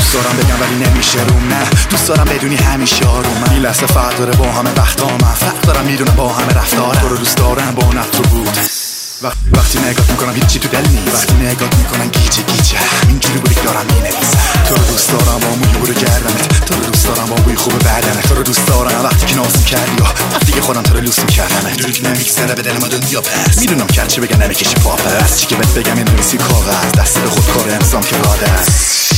دوست دارم بگم ولی نمیشه روم، نه دوست دارم بدونی همیشه آرومم. این لحظه فرق داره با همه وقتام، فرق دارم میدونم با همه رفتارم. تو رو دوست دارم با نفت رو بود. وقتی نگات میکنم هیچی تو دل نیست، وقتی نگات میکنم گیجه گیجه اینجوری بودی دارم مینویسم. تو رو دوست دارم با موی برو گردنت، تو رو دوست دارم با بوی خوب بدنت، تو رو دوست دارم وقتی که ناز کردی و وقتی که خودم تو رو لوس میکردم. میدونی که نمیگذره به دل ما دنیا پس، میدونم که چی بگن نمیکشی پاپس، چی که بهت بگم این نویسی کاغذ دست به خود کار انسان که راده است.